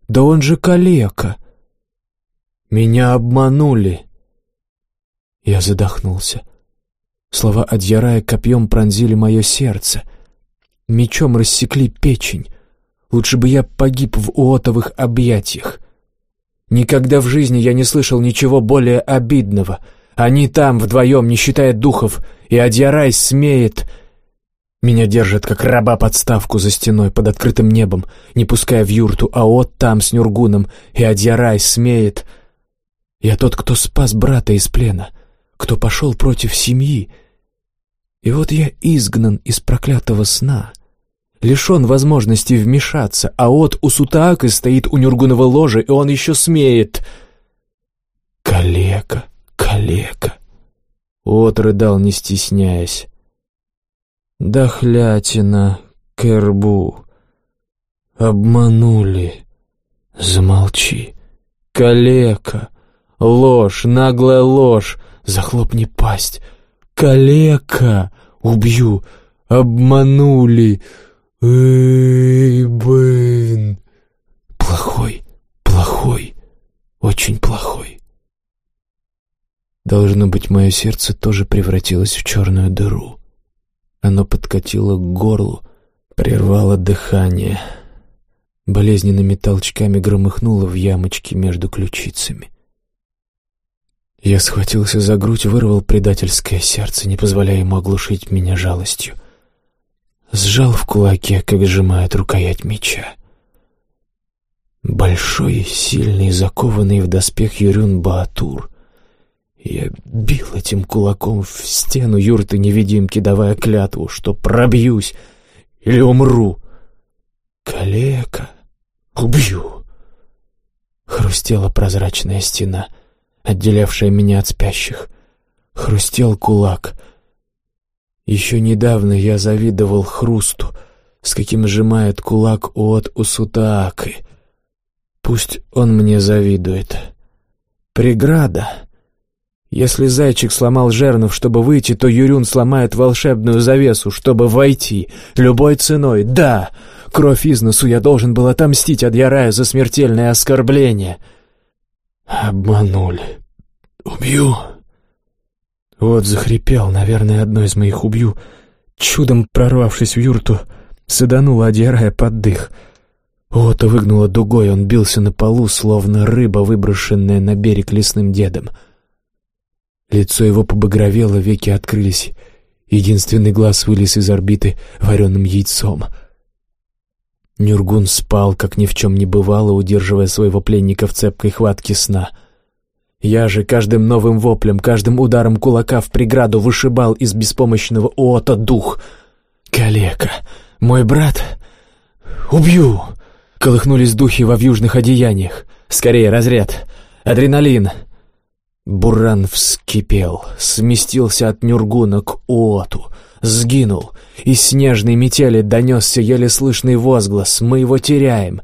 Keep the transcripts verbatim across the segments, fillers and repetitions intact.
Да он же калека! Меня обманули!» Я задохнулся. Слова Адьярая копьем пронзили мое сердце. Мечом рассекли печень. Лучше бы я погиб в уотовых объятиях. Никогда в жизни я не слышал ничего более обидного. Они там вдвоем, не считая духов, и Адьярай смеет... Меня держат, как раба, подставку за стеной под открытым небом, не пуская в юрту, а От там с Нюргуном, и Адьярай смеет... Я тот, кто спас брата из плена, кто пошел против семьи. И вот я изгнан из проклятого сна, лишен возможности вмешаться, а От у Сутаакы стоит у Нюргунова ложа, и он еще смеет. «Калека, калека!» От рыдал, не стесняясь. «Дохлятина, Кербу! Обманули! Замолчи! Калека! Ложь, наглая ложь! Захлопни пасть! Калека! Убью! Обманули! Эй, блин! Плохой, плохой, очень плохой!» Должно быть, мое сердце тоже превратилось в черную дыру. Оно подкатило к горлу, прервало дыхание. Болезненными толчками громыхнуло в ямочке между ключицами. Я схватился за грудь, вырвал предательское сердце, не позволяя ему оглушить меня жалостью. Сжал в кулаке, как сжимает рукоять меча. Большой, сильный, закованный в доспех Юрюн-Баатур. Я бил этим кулаком в стену юрты-невидимки, давая клятву, что пробьюсь или умру. «Калека! Убью!» Хрустела прозрачная стена, отделявшая меня от спящих. Хрустел кулак. Еще недавно я завидовал хрусту, с каким сжимает кулак От у Сутааки. Пусть он мне завидует. Преграда. Если зайчик сломал жернов, чтобы выйти, то Юрюн сломает волшебную завесу, чтобы войти. Любой ценой. Да, кровь из носу, я должен был отомстить Адьяраю за смертельное оскорбление. Обманули. Убью. Вот захрипел, наверное, одно из моих убью. Чудом прорвавшись в юрту, саданула Адьярая под дых. Ота выгнула дугой, он бился на полу, словно рыба, выброшенная на берег лесным дедом. Лицо его побагровело, веки открылись. Единственный глаз вылез из орбиты вареным яйцом. Нюргун спал, как ни в чем не бывало, удерживая своего пленника в цепкой хватке сна. Я же каждым новым воплем, каждым ударом кулака в преграду вышибал из беспомощного Ота дух. «Калека! Мой брат! Убью!» Колыхнулись духи во вьюжных одеяниях. «Скорее, разряд! Адреналин!» Буран вскипел, сместился от Нюргуна к Уоту, сгинул. Из снежной метели донесся еле слышный возглас: «Мы его теряем!»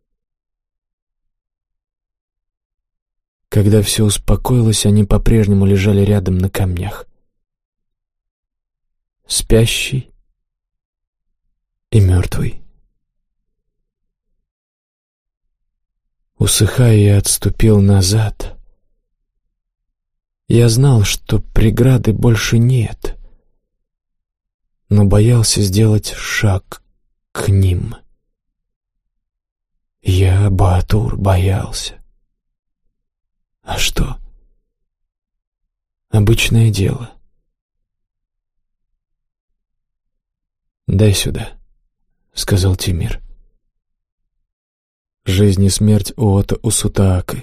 Когда все успокоилось, они по-прежнему лежали рядом на камнях. Спящий и мертвый. Усыхая, я отступил назад. Я знал, что преграды больше нет, но боялся сделать шаг к ним. Я, Баатур, боялся. А что? Обычное дело. «Дай сюда», — сказал Тимир. Жизнь и смерть Уота у Сутааки.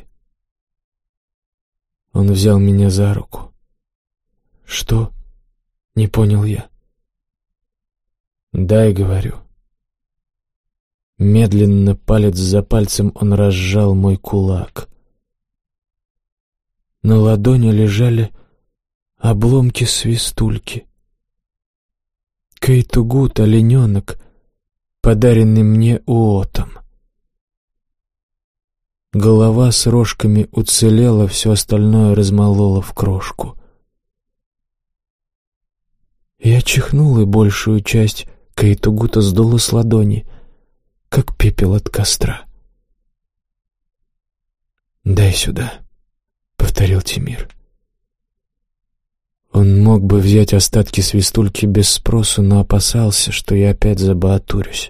Он взял меня за руку. «Что?» — не понял я. «Дай, — говорю». Медленно, палец за пальцем, он разжал мой кулак. На ладони лежали обломки свистульки. Кейтугут, олененок, подаренный мне Уотом. Голова с рожками уцелела, все остальное размололо в крошку. Я чихнул, и большую часть Кейтугута сдуло с ладони, как пепел от костра. «Дай сюда», — повторил Тимир. Он мог бы взять остатки свистульки без спросу, но опасался, что я опять забаатурюсь.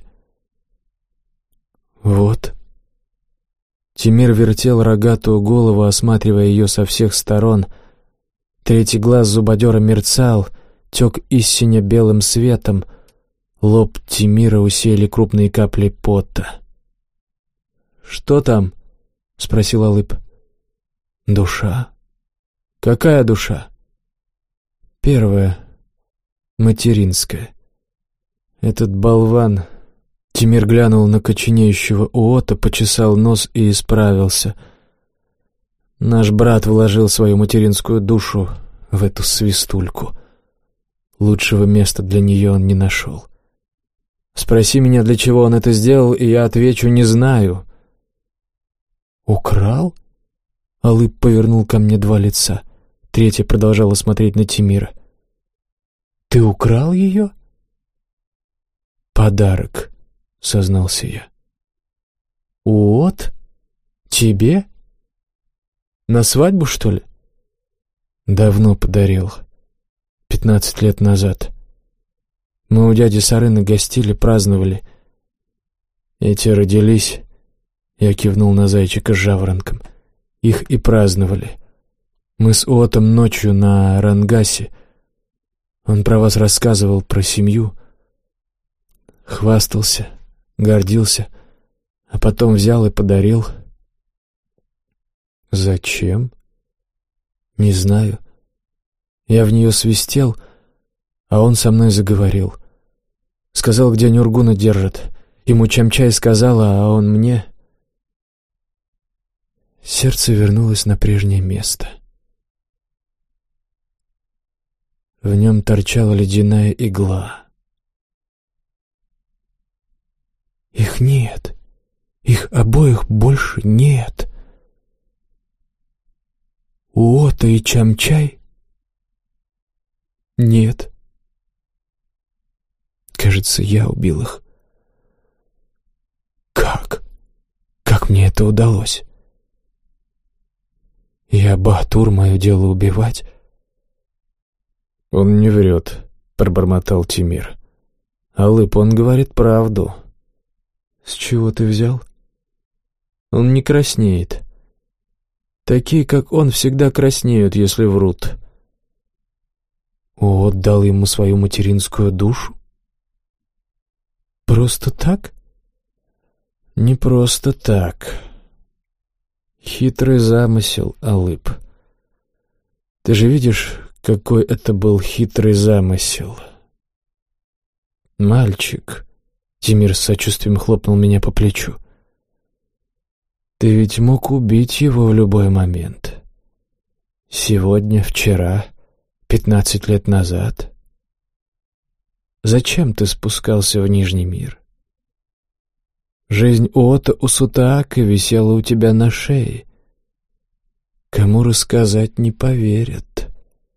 «Вот». Тимир вертел рогатую голову, осматривая ее со всех сторон. Третий глаз зубодера мерцал, тек истинно белым светом. Лоб Тимира усеяли крупные капли пота. «Что там?» — спросил Алып. «Душа». «Какая душа?» «Первая, материнская. Этот болван...» Тимир глянул на коченеющего Уота, почесал нос и исправился. «Наш брат вложил свою материнскую душу в эту свистульку. Лучшего места для нее он не нашел. Спроси меня, для чего он это сделал, и я отвечу: не знаю». «Украл?» Алып повернул ко мне два лица. Третья продолжала смотреть на Тимира. «Ты украл ее?» «Подарок», — сознался я. «Уот? Тебе? На свадьбу, что ли?» «Давно подарил. Пятнадцать лет назад. Мы у дяди Сарыны гостили, праздновали. Эти родились...» Я кивнул на зайчика с жаворонком. «Их и праздновали. Мы с Уотом ночью на Рангасе. Он про вас рассказывал, про семью. Хвастался, гордился, а потом взял и подарил». «Зачем?» «Не знаю. Я в нее свистел, а он со мной заговорил. Сказал, где Нюргуна держат. Ему Чамчай сказала, а он мне...» Сердце вернулось на прежнее место. В нем торчала ледяная игла. «Их нет. Их обоих больше нет. Уота и Чамчай? Нет. Кажется, я убил их. Как? Как мне это удалось? Я баатур, мое дело убивать». «Он не врет», — пробормотал Тимир. «Алып, он говорит правду». «С чего ты взял?» «Он не краснеет. Такие, как он, всегда краснеют, если врут». «Уот дал ему свою материнскую душу?» «Просто так?» «Не просто так. Хитрый замысел, Алып. Ты же видишь, какой это был хитрый замысел. Мальчик», — Тимир с сочувствием хлопнул меня по плечу, — «ты ведь мог убить его в любой момент. Сегодня, вчера, пятнадцать лет назад. Зачем ты спускался в Нижний мир? Жизнь Уота Усутаака висела у тебя на шее. Кому рассказать, не поверят».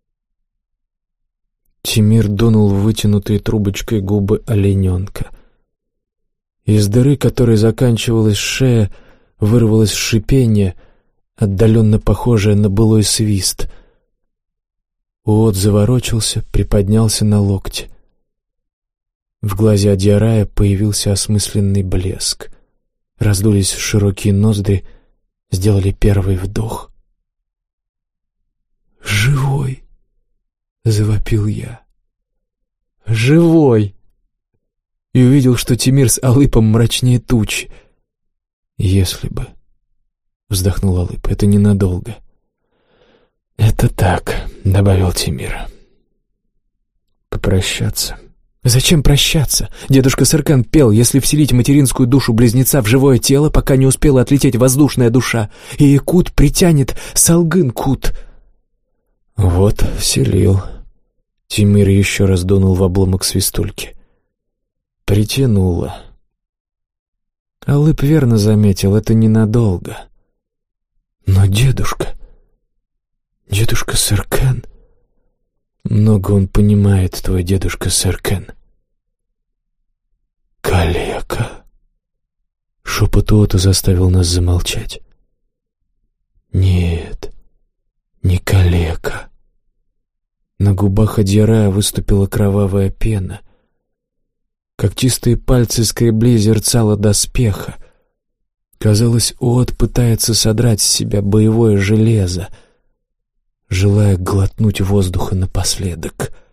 Тимир дунул в вытянутые трубочкой губы олененка. Из дыры, которой заканчивалась шея, вырвалось шипение, отдаленно похожее на былой свист. Уот заворочился, приподнялся на локте. В глазе Адьярая появился осмысленный блеск. Раздулись широкие ноздри, сделали первый вдох. «Живой!» — завопил я. «Живой!» И увидел, что Тимир с Алыпом мрачнее тучи. «Если бы...» — вздохнул Алып, — «это ненадолго». «Это так», — добавил Тимир. «Попрощаться». «Зачем прощаться? Дедушка Серкан пел, если вселить материнскую душу близнеца в живое тело, пока не успела отлететь воздушная душа, и Якут притянет Салгын-Кут». «Вот, вселил». Тимир еще раз дунул в обломок свистульки. «Притянуло». Алып верно заметил, это ненадолго. «Но дедушка... дедушка Серкан...» «Много он понимает, твой дедушка Серкан». «Калека!» Шепот Уота заставил нас замолчать. Нет, не калека. На губах Адьярая выступила кровавая пена. Когтистые пальцы скребли зерцало доспеха. Казалось, Оот пытается содрать с себя боевое железо, желая глотнуть воздуха напоследок.